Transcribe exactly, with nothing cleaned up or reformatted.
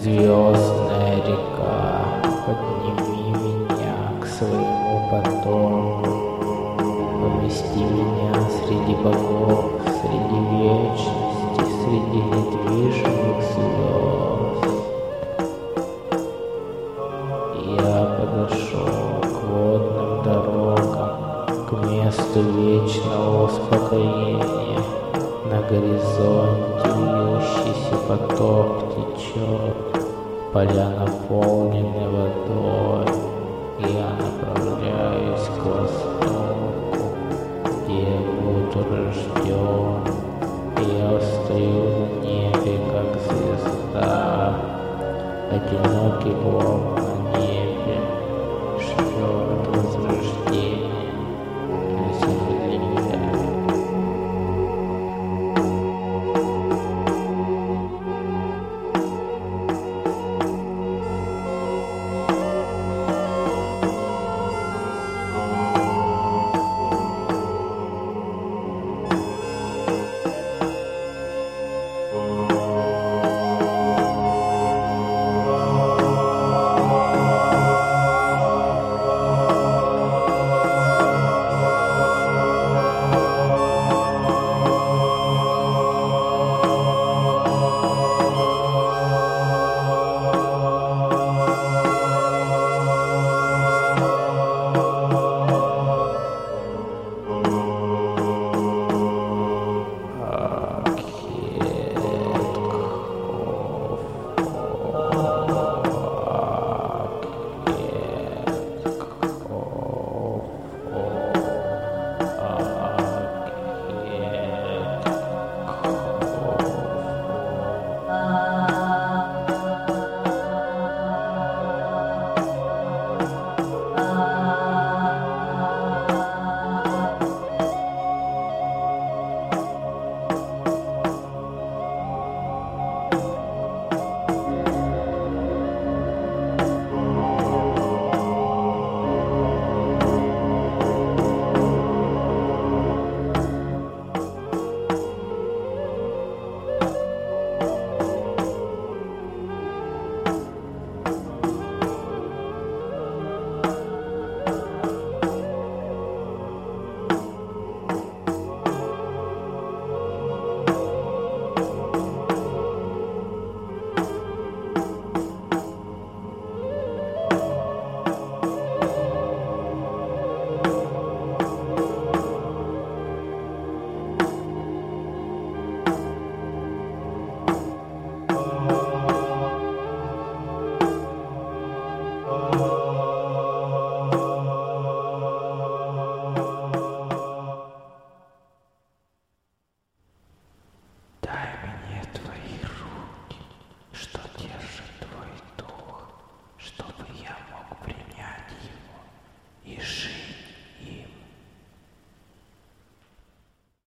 Звездная река, подними меня к своему потоку, помести меня среди богов, среди вечности, среди недвижимых звезд. Я подошел к водным дорогам, к месту вечного успокоения. На горизонте льющийся поток течет, поля наполнены водой. Я направляюсь к востоку, где я буду рожден. Я стою на небе, как звезда, одинокий волк